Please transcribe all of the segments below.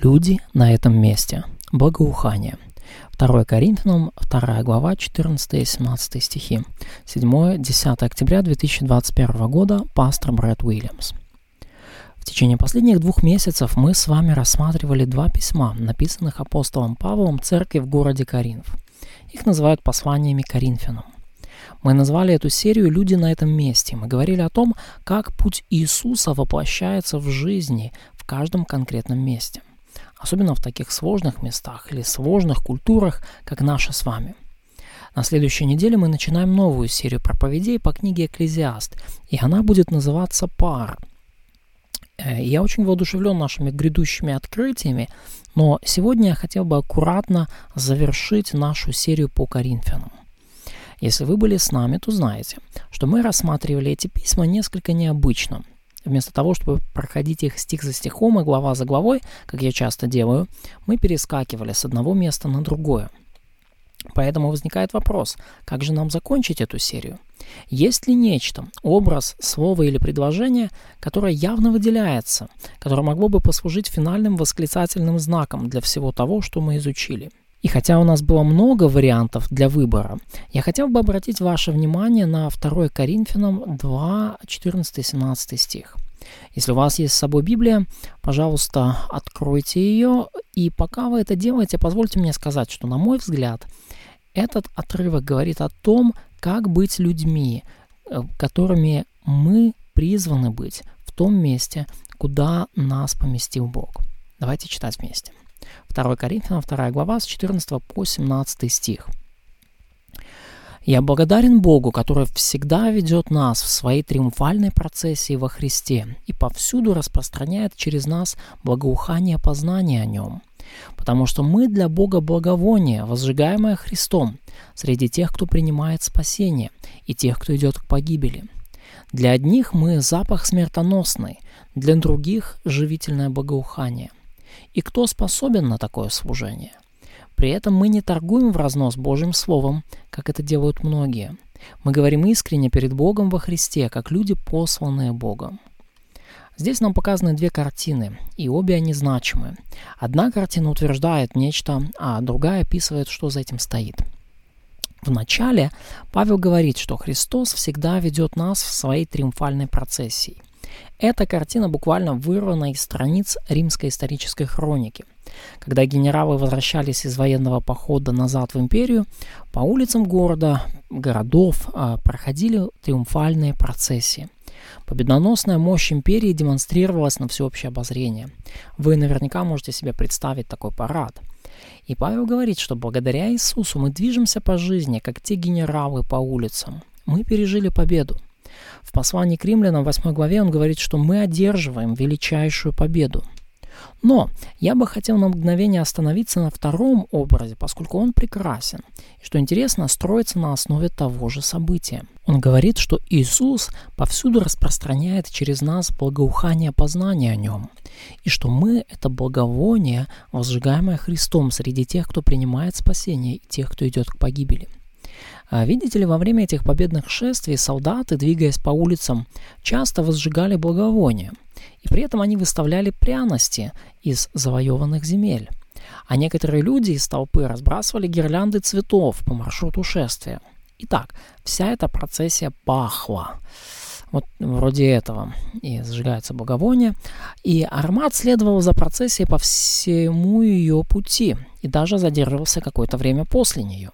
Люди на этом месте. Благоухание. 2 Коринфянам, 2 глава, 14-17 стихи. 7-10 октября 2021 года. Пастор Брэд Уильямс. В течение последних 2 месяцев мы с вами рассматривали 2 письма, написанных апостолом Павлом церкви в городе Коринф. Их называют посланиями Коринфянам. Мы назвали эту серию «Люди на этом месте». Мы говорили о том, как путь Иисуса воплощается в жизни в каждом конкретном месте. Особенно в таких сложных местах или сложных культурах, как наша с вами. На следующей неделе мы начинаем новую серию проповедей по книге «Экклезиаст», и она будет называться «Пар». Я очень воодушевлен нашими грядущими открытиями, но сегодня я хотел бы аккуратно завершить нашу серию по Коринфянам. Если вы были с нами, то знаете, что мы рассматривали эти письма несколько необычно. Вместо того, чтобы проходить их стих за стихом и глава за главой, как я часто делаю, мы перескакивали с одного места на другое. Поэтому возникает вопрос, как же нам закончить эту серию? Есть ли нечто, образ, слово или предложение, которое явно выделяется, которое могло бы послужить финальным восклицательным знаком для всего того, что мы изучили? И хотя у нас было много вариантов для выбора, я хотел бы обратить ваше внимание на 2 Коринфянам 2, 14-17 стих. Если у вас есть с собой Библия, пожалуйста, откройте ее, и пока вы это делаете, позвольте мне сказать, что, на мой взгляд, этот отрывок говорит о том, как быть людьми, которыми мы призваны быть в том месте, куда нас поместил Бог. Давайте читать вместе. 2 Коринфянам, 2 глава, с 14 по 17 стих. «Я благодарен Богу, который всегда ведет нас в своей триумфальной процессии во Христе и повсюду распространяет через нас благоухание познания о Нем, потому что мы для Бога благовоние, возжигаемое Христом, среди тех, кто принимает спасение, и тех, кто идет к погибели. Для одних мы запах смертоносный, для других живительное благоухание. И кто способен на такое служение? При этом мы не торгуем в разнос Божьим Словом, как это делают многие. Мы говорим искренне перед Богом во Христе, как люди, посланные Богом». Здесь нам показаны 2 картины, и обе они значимы. Одна картина утверждает нечто, а другая описывает, что за этим стоит. В начале Павел говорит, что Христос всегда ведет нас в своей триумфальной процессии. Эта картина буквально вырвана из страниц римской исторической хроники. Когда генералы возвращались из военного похода назад в империю, по улицам городов проходили триумфальные процессии. Победоносная мощь империи демонстрировалась на всеобщее обозрение. Вы наверняка можете себе представить такой парад. И Павел говорит, что благодаря Иисусу мы движемся по жизни, как те генералы по улицам. Мы пережили победу. В послании к римлянам, 8 главе, он говорит, что мы одерживаем величайшую победу. Но я бы хотел на мгновение остановиться на втором образе, поскольку он прекрасен. И, что интересно, строится на основе того же события. Он говорит, что Иисус повсюду распространяет через нас благоухание познания о Нем. И что мы — это благовоние, возжигаемое Христом среди тех, кто принимает спасение, и тех, кто идет к погибели. Видите ли, во время этих победных шествий солдаты, двигаясь по улицам, часто возжигали благовония, и при этом они выставляли пряности из завоеванных земель. А некоторые люди из толпы разбрасывали гирлянды цветов по маршруту шествия. Итак, вся эта процессия пахла. Вот вроде этого. И зажигается благовоние. И аромат следовал за процессией по всему ее пути, и даже задерживался какое-то время после нее.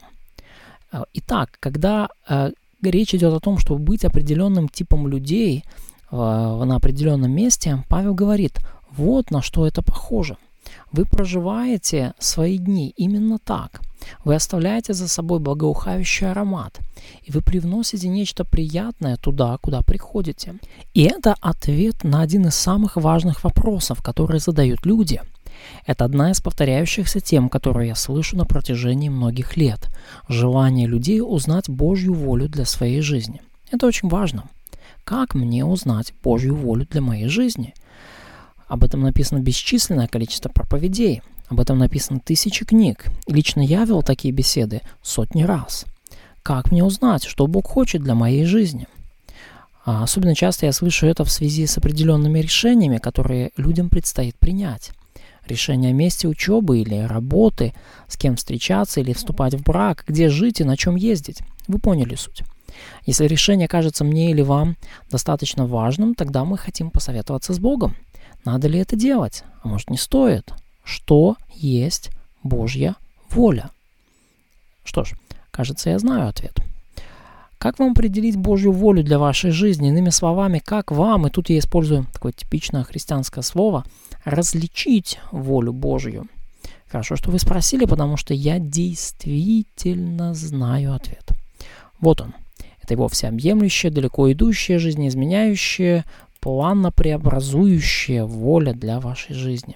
Итак, когда речь идет о том, чтобы быть определенным типом людей на определенном месте, Павел говорит, вот на что это похоже. Вы проживаете свои дни именно так. Вы оставляете за собой благоухающий аромат, и вы привносите нечто приятное туда, куда приходите. И это ответ на один из самых важных вопросов, которые задают люди. Это одна из повторяющихся тем, которую я слышу на протяжении многих лет. Желание людей узнать Божью волю для своей жизни. Это очень важно. Как мне узнать Божью волю для моей жизни? Об этом написано бесчисленное количество проповедей. Об этом написано 1000 книг. Лично я вел такие беседы сотни раз. Как мне узнать, что Бог хочет для моей жизни? Особенно часто я слышу это в связи с определенными решениями, которые людям предстоит принять. решение о месте учебы или работы, с кем встречаться или вступать в брак, где жить и на чем ездить. Вы поняли суть. Если решение кажется мне или вам достаточно важным, тогда мы хотим посоветоваться с Богом. Надо ли это делать? А может, не стоит? Что есть Божья воля? Что ж, кажется, я знаю ответ. Как вам определить Божью волю для вашей жизни? Иными словами, как вам, и тут я использую такое типичное христианское слово, различить волю Божью? Хорошо, что вы спросили, потому что я действительно знаю ответ. Вот он. Это его всеобъемлющая, далеко идущая, жизнеизменяющая, планно-преобразующая воля для вашей жизни.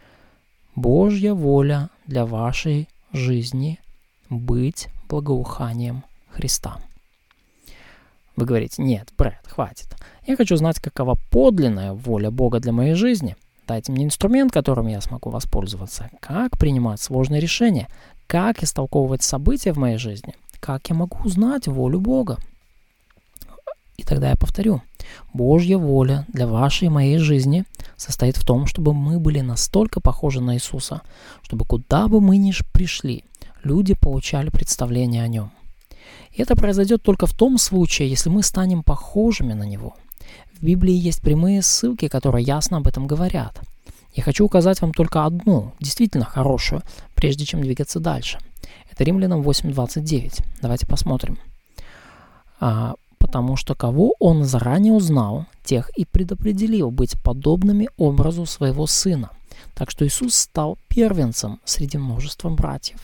Божья воля для вашей жизни – быть благоуханием Христа. Вы говорите: нет, Брэд, хватит. Я хочу знать, какова подлинная воля Бога для моей жизни. Дайте мне инструмент, которым я смогу воспользоваться. Как принимать сложные решения? Как истолковывать события в моей жизни? Как я могу узнать волю Бога? И тогда я повторю. Божья воля для вашей и моей жизни состоит в том, чтобы мы были настолько похожи на Иисуса, чтобы куда бы мы ни пришли, люди получали представление о Нем. И это произойдет только в том случае, если мы станем похожими на Него. В Библии есть прямые ссылки, которые ясно об этом говорят. Я хочу указать вам только одну, действительно хорошую, прежде чем двигаться дальше. Это Римлянам 8:29. Давайте посмотрим. Потому что кого Он заранее узнал, тех и предопределил быть подобными образу Своего Сына. Так что Иисус стал первенцем среди множества братьев.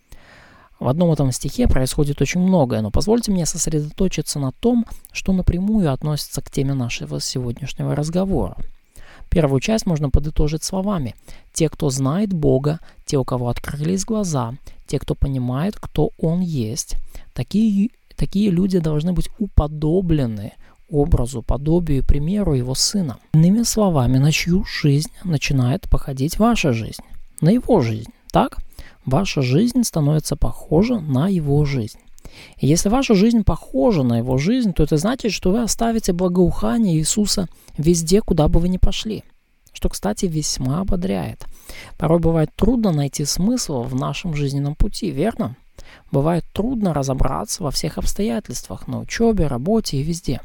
В одном этом стихе происходит очень многое, но позвольте мне сосредоточиться на том, что напрямую относится к теме нашего сегодняшнего разговора. Первую часть можно подытожить словами: те, кто знает Бога, те, у кого открылись глаза, те, кто понимает, кто Он есть, такие люди должны быть уподоблены образу, подобию и примеру Его Сына. Иными словами, на чью жизнь начинает походить ваша жизнь? На Его жизнь, так? Ваша жизнь становится похожа на Его жизнь. И если ваша жизнь похожа на Его жизнь, то это значит, что вы оставите благоухание Иисуса везде, куда бы вы ни пошли. Что, кстати, весьма ободряет. Порой бывает трудно найти смысл в нашем жизненном пути, верно? Бывает трудно разобраться во всех обстоятельствах, на учебе, работе и везде.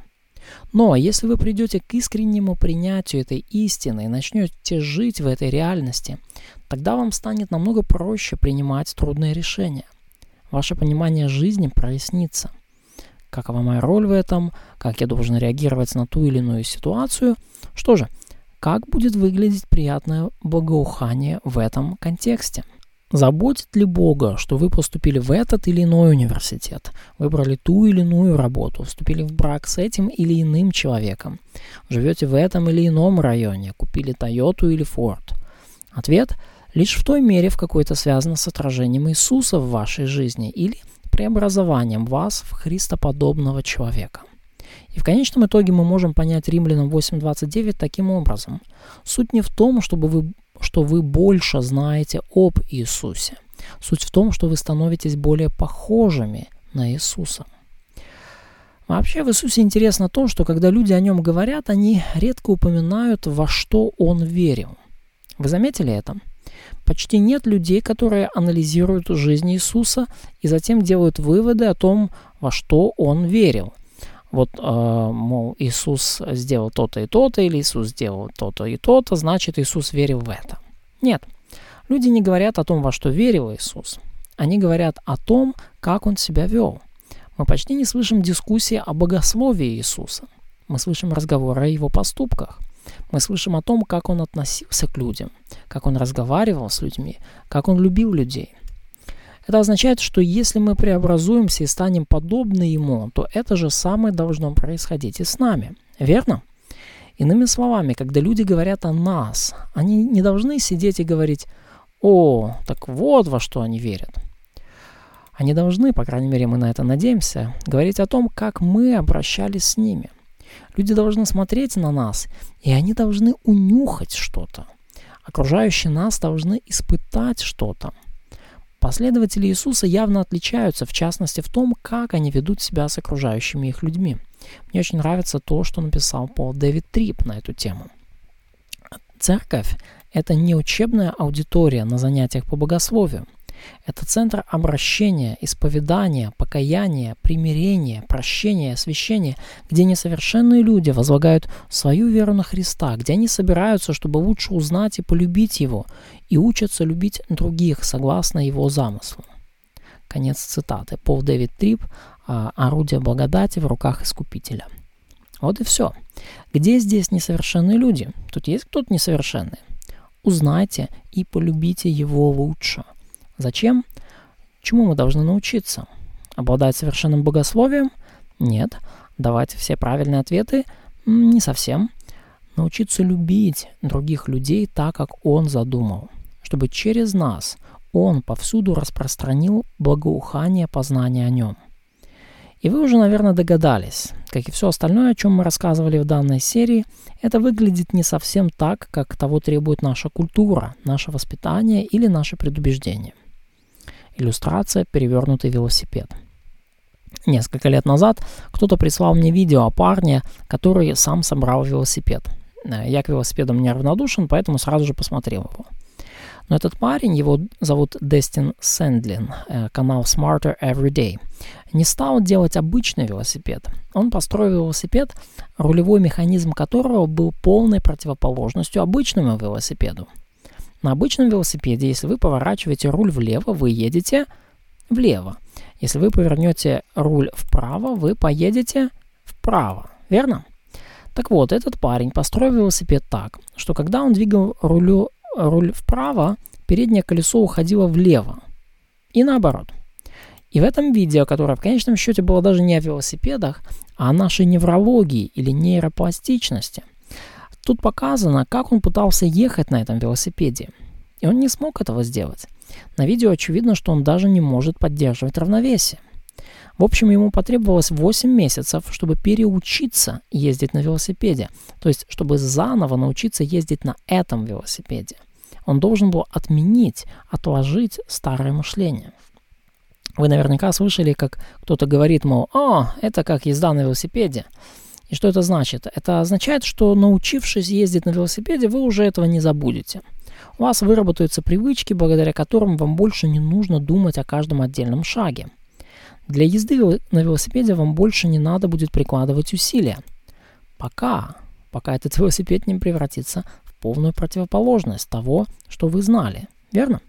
Но если вы придете к искреннему принятию этой истины и начнете жить в этой реальности, тогда вам станет намного проще принимать трудные решения. Ваше понимание жизни прояснится. Какова моя роль в этом? Как я должен реагировать на ту или иную ситуацию? Что же, как будет выглядеть приятное благоухание в этом контексте? Заботит ли Бога, что вы поступили в этот или иной университет, выбрали ту или иную работу, вступили в брак с этим или иным человеком, живете в этом или ином районе, купили Тойоту или Форд? Ответ – лишь в той мере, в какой это связано с отражением Иисуса в вашей жизни или преобразованием вас в христоподобного человека. И в конечном итоге мы можем понять Римлянам 8:29 таким образом. Суть не в том, что вы больше знаете об Иисусе. Суть в том, что вы становитесь более похожими на Иисуса. Вообще в Иисусе интересно то, что когда люди о Нем говорят, они редко упоминают, во что Он верил. Вы заметили это? Почти нет людей, которые анализируют жизнь Иисуса и затем делают выводы о том, во что Он верил. Вот, мол, Иисус сделал то-то и то-то, или Иисус сделал то-то и то-то, значит, Иисус верил в это. Нет, люди не говорят о том, во что верил Иисус. Они говорят о том, как Он себя вел. Мы почти не слышим дискуссии о богословии Иисуса. Мы слышим разговоры о Его поступках. Мы слышим о том, как Он относился к людям, как Он разговаривал с людьми, как Он любил людей. Это означает, что если мы преобразуемся и станем подобны Ему, то это же самое должно происходить и с нами. Верно? Иными словами, когда люди говорят о нас, они не должны сидеть и говорить: «О, так вот во что они верят». Они должны, по крайней мере, мы на это надеемся, говорить о том, как мы обращались с ними. Люди должны смотреть на нас, и они должны унюхать что-то. Окружающие нас должны испытать что-то. Последователи Иисуса явно отличаются, в частности, в том, как они ведут себя с окружающими их людьми. Мне очень нравится то, что написал Пол Дэвид Трип на эту тему. Церковь Это не учебная аудитория на занятиях по богословию. Это центр обращения, исповедания, покаяния, примирения, прощения, освящения, где несовершенные люди возлагают свою веру на Христа, где они собираются, чтобы лучше узнать и полюбить Его, и учатся любить других согласно Его замыслу. Конец цитаты. Пол Дэвид Трип «Орудие благодати в руках Искупителя». Вот и все. Где здесь несовершенные люди? Тут есть кто-то несовершенный? Узнайте и полюбите его лучше. Зачем? Чему мы должны научиться? Обладать совершенным богословием? Нет. Давать все правильные ответы? Не совсем. Научиться любить других людей так, как Он задумал, чтобы через нас Он повсюду распространил благоухание познания о Нем. И вы уже, наверное, догадались, как и все остальное, о чем мы рассказывали в данной серии, это выглядит не совсем так, как того требует наша культура, наше воспитание или наши предубеждения. Иллюстрация «Перевернутый велосипед». Несколько лет назад кто-то прислал мне видео о парне, который сам собрал велосипед. Я к велосипедам неравнодушен, поэтому сразу же посмотрел его. Но этот парень, его зовут Дестин Сэндлин, канал Smarter Every Day, не стал делать обычный велосипед. Он построил велосипед, рулевой механизм которого был полной противоположностью обычному велосипеду. На обычном велосипеде, если вы поворачиваете руль влево, вы едете влево. Если вы повернете руль вправо, вы поедете вправо. Верно? Так вот, этот парень построил велосипед так, что когда он двигал руль вправо, переднее колесо уходило влево. И наоборот. И в этом видео, которое в конечном счете было даже не о велосипедах, а о нашей неврологии или нейропластичности, тут показано, как он пытался ехать на этом велосипеде. И он не смог этого сделать. На видео очевидно, что он даже не может поддерживать равновесие. В общем, ему потребовалось 8 месяцев, чтобы переучиться ездить на велосипеде. То есть, чтобы заново научиться ездить на этом велосипеде. Он должен был отложить старое мышление. Вы наверняка слышали, как кто-то говорит, мол, это как езда на велосипеде. И что это значит? Это означает, что научившись ездить на велосипеде, вы уже этого не забудете. У вас выработаются привычки, благодаря которым вам больше не нужно думать о каждом отдельном шаге. Для езды на велосипеде вам больше не надо будет прикладывать усилия. Пока этот велосипед не превратится в полную противоположность того, что вы знали. Верно?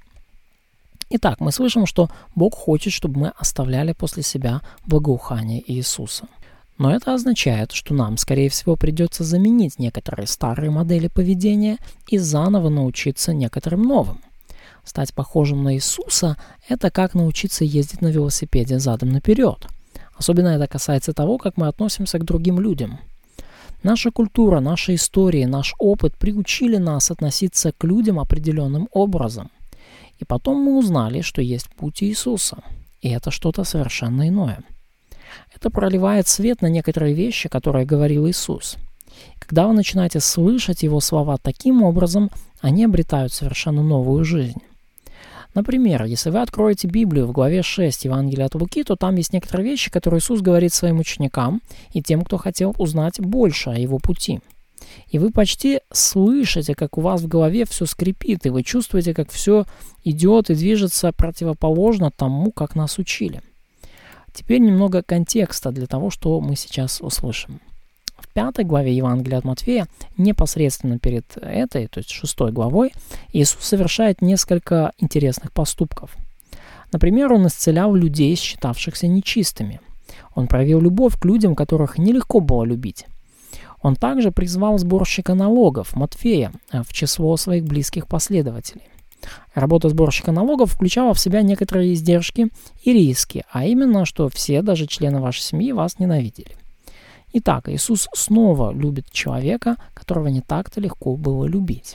Итак, мы слышим, что Бог хочет, чтобы мы оставляли после себя благоухание Иисуса. Но это означает, что нам, скорее всего, придется заменить некоторые старые модели поведения и заново научиться некоторым новым. Стать похожим на Иисуса – это как научиться ездить на велосипеде задом наперед. Особенно это касается того, как мы относимся к другим людям. Наша культура, наша история, наш опыт приучили нас относиться к людям определенным образом. И потом мы узнали, что есть путь Иисуса. И это что-то совершенно иное. Это проливает свет на некоторые вещи, которые говорил Иисус. Когда вы начинаете слышать Его слова таким образом, они обретают совершенно новую жизнь. Например, если вы откроете Библию в главе 6 Евангелия от Луки, то там есть некоторые вещи, которые Иисус говорит своим ученикам и тем, кто хотел узнать больше о Его пути. И вы почти слышите, как у вас в голове все скрипит, и вы чувствуете, как все идет и движется противоположно тому, как нас учили. Теперь немного контекста для того, что мы сейчас услышим. В 5 главе Евангелия от Матфея, непосредственно перед этой, то есть 6 главой, Иисус совершает несколько интересных поступков. Например, Он исцелял людей, считавшихся нечистыми. Он проявил любовь к людям, которых нелегко было любить. Он также призвал сборщика налогов, Матфея, в число своих близких последователей. Работа сборщика налогов включала в себя некоторые издержки и риски, а именно, что все, даже члены вашей семьи, вас ненавидели. Итак, Иисус снова любит человека, которого не так-то легко было любить.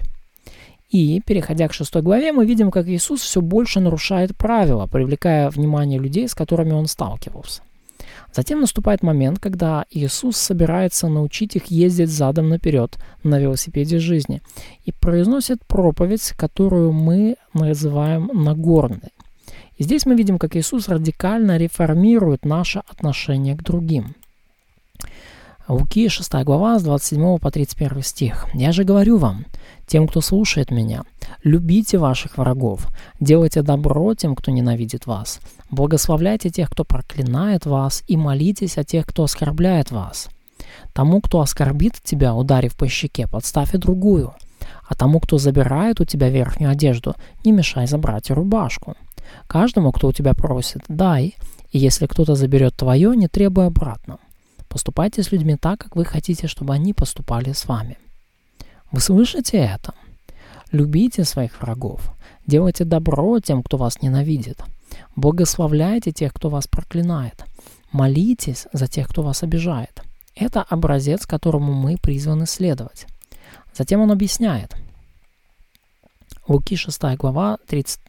И, переходя к 6 главе, мы видим, как Иисус все больше нарушает правила, привлекая внимание людей, с которыми Он сталкивался. Затем наступает момент, когда Иисус собирается научить их ездить задом наперед на велосипеде жизни и произносит проповедь, которую мы называем Нагорной. И здесь мы видим, как Иисус радикально реформирует наше отношение к другим. Луки 6 глава с 27 по 31 стих. «Я же говорю вам, тем, кто слушает меня, любите ваших врагов, делайте добро тем, кто ненавидит вас, благословляйте тех, кто проклинает вас, и молитесь о тех, кто оскорбляет вас. Тому, кто оскорбит тебя, ударив по щеке, подставь и другую, а тому, кто забирает у тебя верхнюю одежду, не мешай забрать и рубашку. Каждому, кто у тебя просит, дай, и если кто-то заберет твое, не требуй обратно. Поступайте с людьми так, как вы хотите, чтобы они поступали с вами». Вы слышите это? Любите своих врагов, делайте добро тем, кто вас ненавидит, благословляйте тех, кто вас проклинает, молитесь за тех, кто вас обижает. Это образец, которому мы призваны следовать. Затем он объясняет. Луки 6 глава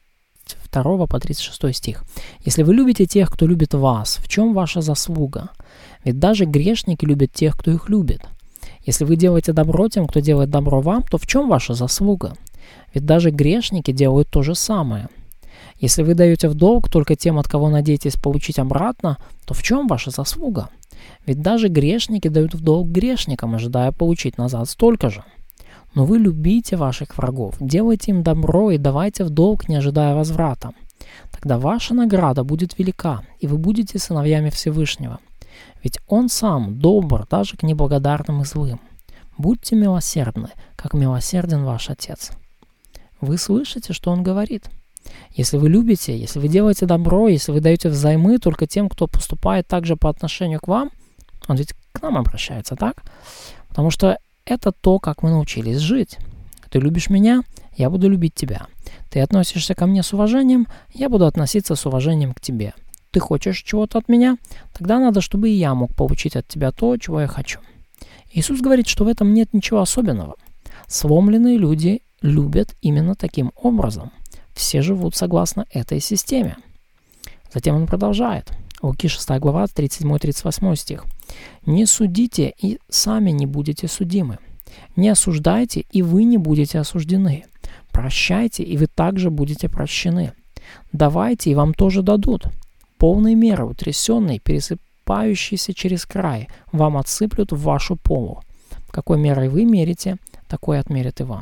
32 по 36 стих. «Если вы любите тех, кто любит вас, в чем ваша заслуга? Ведь даже грешники любят тех, кто их любит. Если вы делаете добро тем, кто делает добро вам, то в чем ваша заслуга? Ведь даже грешники делают то же самое. Если вы даете в долг только тем, от кого надеетесь получить обратно, то в чем ваша заслуга? Ведь даже грешники дают в долг грешникам, ожидая получить назад столько же. Но вы любите ваших врагов, делайте им добро и давайте в долг, не ожидая возврата. Тогда ваша награда будет велика, и вы будете сыновьями Всевышнего. Ведь Он сам добр даже к неблагодарным и злым. Будьте милосердны, как милосерден ваш Отец». Вы слышите, что Он говорит? Если вы любите, если вы делаете добро, если вы даете взаймы только тем, кто поступает так же по отношению к вам, Он ведь к нам обращается, так? Потому что это то, как мы научились жить. Ты любишь меня, я буду любить тебя. Ты относишься ко мне с уважением, я буду относиться с уважением к тебе. Ты хочешь чего-то от меня? Тогда надо, чтобы и я мог получить от тебя то, чего я хочу. Иисус говорит, что в этом нет ничего особенного. Сломленные люди любят именно таким образом. Все живут согласно этой системе. Затем он продолжает. Луки 6 глава, 37-38 стих. «Не судите, и сами не будете судимы. Не осуждайте, и вы не будете осуждены. Прощайте, и вы также будете прощены. Давайте, и вам тоже дадут. Полной меры, утрясенной, пересыпающейся через край, вам отсыплют в вашу полу. Какой мерой вы мерите, такой отмерят и вам».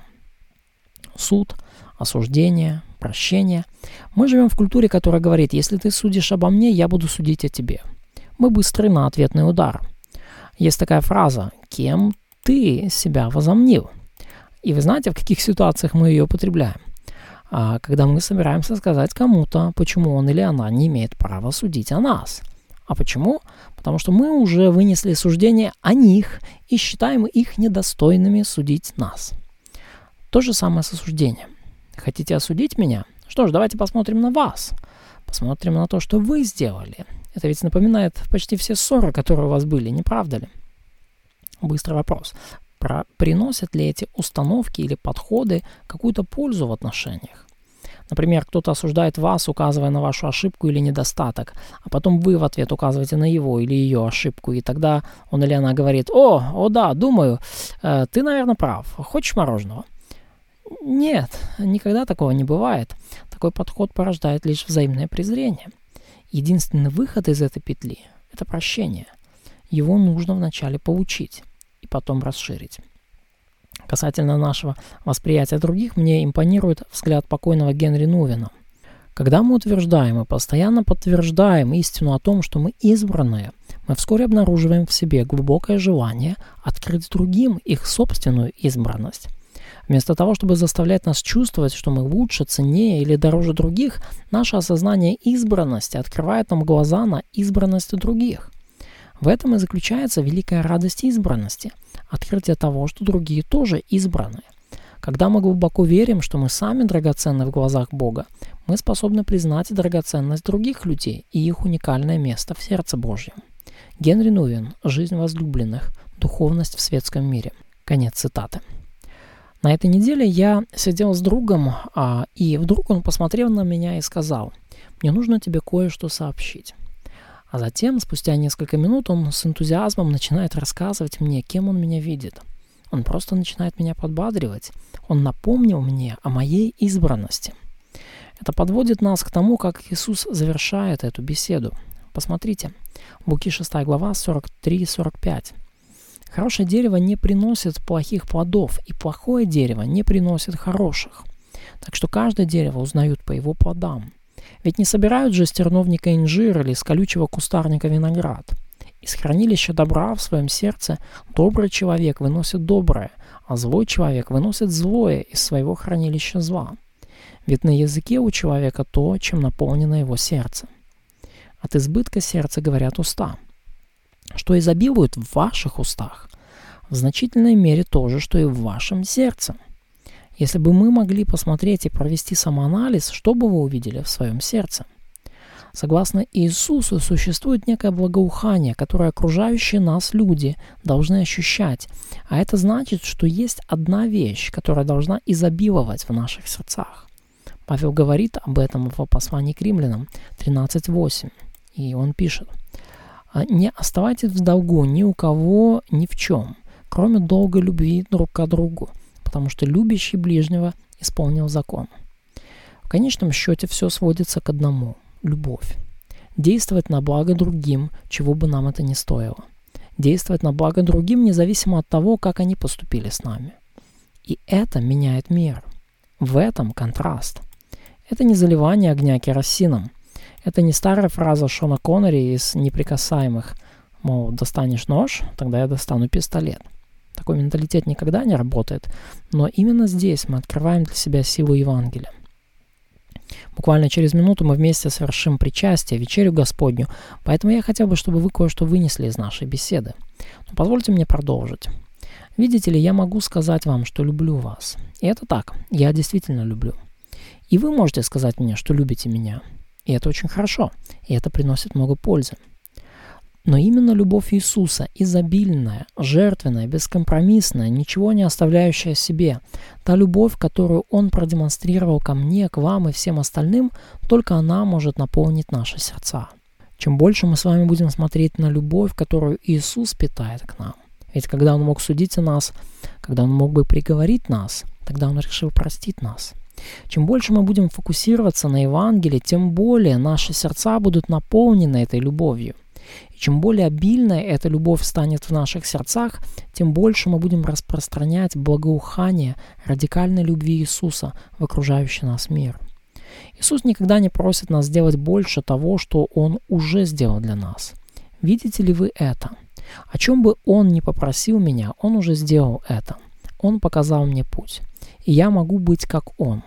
Суд, осуждение, прощение. Мы живем в культуре, которая говорит: если ты судишь обо мне, я буду судить о тебе. Мы быстры на ответный удар. Есть такая фраза: «Кем ты себя возомнил?» И вы знаете, в каких ситуациях мы ее употребляем? Когда мы собираемся сказать кому-то, почему он или она не имеет права судить о нас. А почему? Потому что мы уже вынесли суждение о них и считаем их недостойными судить нас. То же самое с осуждением. Хотите осудить меня? Что ж, давайте посмотрим на вас. Посмотрим на то, что вы сделали. Это ведь напоминает почти все ссоры, которые у вас были, не правда ли? Быстрый вопрос. Приносят ли эти установки или подходы какую-то пользу в отношениях? Например, кто-то осуждает вас, указывая на вашу ошибку или недостаток, а потом вы в ответ указываете на его или ее ошибку, и тогда он или она говорит: «О да, думаю, ты, наверное, прав. Хочешь мороженого?» Нет, никогда такого не бывает. Такой подход порождает лишь взаимное презрение. Единственный выход из этой петли – это прощение. Его нужно вначале получить и потом расширить. Касательно нашего восприятия других, мне импонирует взгляд покойного Генри Нувена. Когда мы утверждаем и постоянно подтверждаем истину о том, что мы избранные, мы вскоре обнаруживаем в себе глубокое желание открыть другим их собственную избранность. Вместо того, чтобы заставлять нас чувствовать, что мы лучше, ценнее или дороже других, наше осознание избранности открывает нам глаза на избранность других. В этом и заключается великая радость избранности – открытие того, что другие тоже избраны. Когда мы глубоко верим, что мы сами драгоценны в глазах Бога, мы способны признать драгоценность других людей и их уникальное место в сердце Божьем. Генри Нувен. «Жизнь возлюбленных. Духовность в светском мире». Конец цитаты. На этой неделе я сидел с другом, и вдруг он посмотрел на меня и сказал: «Мне нужно тебе кое-что сообщить». А затем, спустя несколько минут, он с энтузиазмом начинает рассказывать мне, кем он меня видит. Он просто начинает меня подбадривать. Он напомнил мне о моей избранности. Это подводит нас к тому, как Иисус завершает эту беседу. Посмотрите, Луки 6 глава 43-45. Хорошее дерево не приносит плохих плодов, и плохое дерево не приносит хороших. Так что каждое дерево узнают по его плодам. Ведь не собирают же с терновника инжир или с колючего кустарника виноград. Из хранилища добра в своем сердце добрый человек выносит доброе, а злой человек выносит злое из своего хранилища зла. Ведь на языке у человека то, чем наполнено его сердце. От избытка сердца говорят уста. Что изобилует в ваших устах, в значительной мере то же, что и в вашем сердце. Если бы мы могли посмотреть и провести самоанализ, что бы вы увидели в своем сердце? Согласно Иисусу, существует некое благоухание, которое окружающие нас люди должны ощущать. А это значит, что есть одна вещь, которая должна изобиловать в наших сердцах. Павел говорит об этом в послании к Римлянам 13:8. И он пишет: «Не оставайтесь в долгу ни у кого, ни в чем, кроме долгой любви друг к другу, потому что любящий ближнего исполнил закон». В конечном счете все сводится к одному – любовь. Действовать на благо другим, чего бы нам это ни стоило. Действовать на благо другим, независимо от того, как они поступили с нами. И это меняет мир. В этом контраст. Это не заливание огня керосином. Это не старая фраза Шона Коннери из «Неприкасаемых», мол, достанешь нож, тогда я достану пистолет. Такой менталитет никогда не работает, но именно здесь мы открываем для себя силу Евангелия. Буквально через минуту мы вместе совершим причастие, вечерю Господню, поэтому я хотел бы, чтобы вы кое-что вынесли из нашей беседы. Но позвольте мне продолжить. Видите ли, я могу сказать вам, что люблю вас. И это так, я действительно люблю. И вы можете сказать мне, что любите меня. И это очень хорошо, и это приносит много пользы. Но именно любовь Иисуса, изобильная, жертвенная, бескомпромиссная, ничего не оставляющая себе, та любовь, которую Он продемонстрировал ко мне, к вам и всем остальным, только она может наполнить наши сердца. Чем больше мы с вами будем смотреть на любовь, которую Иисус питает к нам, ведь когда Он мог судить о нас, когда Он мог бы приговорить нас, тогда Он решил простить нас. Чем больше мы будем фокусироваться на Евангелии, тем более наши сердца будут наполнены этой любовью. И чем более обильной эта любовь станет в наших сердцах, тем больше мы будем распространять благоухание радикальной любви Иисуса в окружающий нас мир. Иисус никогда не просит нас сделать больше того, что Он уже сделал для нас. Видите ли вы это? О чем бы Он ни попросил меня, Он уже сделал это. Он показал мне путь. И я могу быть как Он.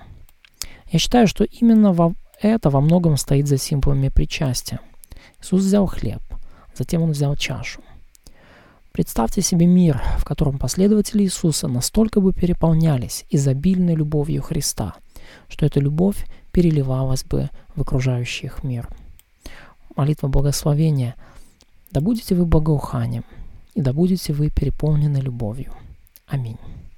Я считаю, что именно это во многом стоит за символами причастия. Иисус взял хлеб, затем Он взял чашу. Представьте себе мир, в котором последователи Иисуса настолько бы переполнялись изобильной любовью Христа, что эта любовь переливалась бы в окружающий их мир. Молитва благословения. Да будете вы благоуханием, и да будете вы переполнены любовью. Аминь.